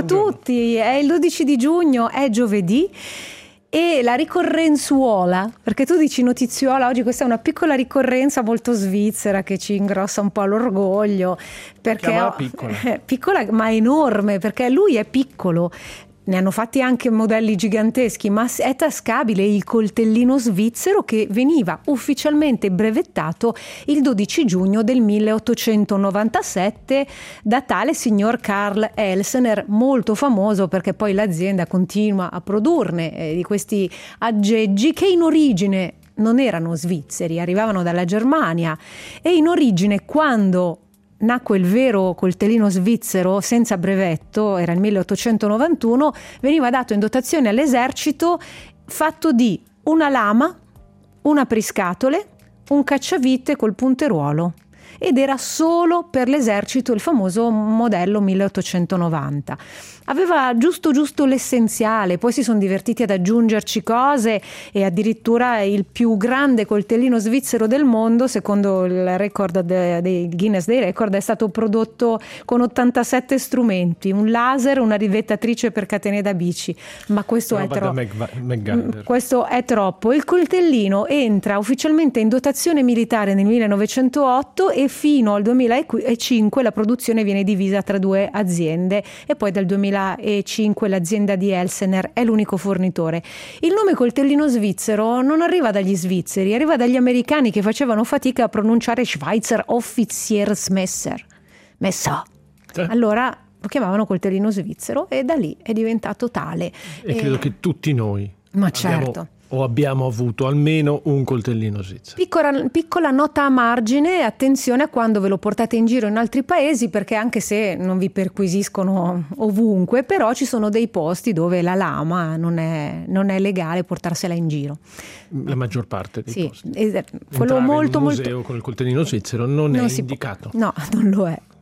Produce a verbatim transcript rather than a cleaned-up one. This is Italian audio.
a tutti, è il dodici di giugno, è giovedì. E la ricorrenzuola, perché tu dici notiziola, oggi questa è una piccola ricorrenza molto svizzera che ci ingrossa un po' l'orgoglio, perché Chiamala piccola. Eh, piccola ma enorme, perché lui è piccolo. Ne hanno fatti anche modelli giganteschi, ma è tascabile il coltellino svizzero che veniva ufficialmente brevettato il dodici giugno del milleottocentonovantasette da tale signor Karl Elsener, molto famoso perché poi l'azienda continua a produrne eh, di questi aggeggi che in origine non erano svizzeri, arrivavano dalla Germania, e in origine, quando nacque il vero coltellino svizzero senza brevetto, era il milleottocentonovantuno, veniva dato in dotazione all'esercito fatto di una lama, un apriscatole, un cacciavite col punteruolo, ed era solo per l'esercito il famoso modello milleottocentonovanta. Aveva giusto giusto l'essenziale, poi si sono divertiti ad aggiungerci cose, e addirittura il più grande coltellino svizzero del mondo, secondo il record dei Guinness dei Record, è stato prodotto con ottantasette strumenti, un laser, una rivettatrice per catene da bici, ma questo è, tro- questo è troppo. Il coltellino entra ufficialmente in dotazione militare nel millenovecentootto e fino al duemilacinque la produzione viene divisa tra due aziende, e poi dal duemilacinque l'azienda di Elsener è l'unico fornitore. Il nome coltellino svizzero non arriva dagli svizzeri, arriva dagli americani che facevano fatica a pronunciare Schweizer Offiziersmesser. Messer. Eh. Allora lo chiamavano coltellino svizzero e da lì è diventato tale. E, e credo che tutti noi ma abbiamo, certo. o abbiamo avuto almeno un coltellino svizzero. Piccola, piccola nota a margine: attenzione a quando ve lo portate in giro in altri paesi, perché anche se non vi perquisiscono ovunque, però ci sono dei posti dove la lama non è, non è legale portarsela in giro. La maggior parte dei sì, posti. Es- quello Entrare molto in un museo molto con il coltellino svizzero non, non è indicato. Può, no, non lo è.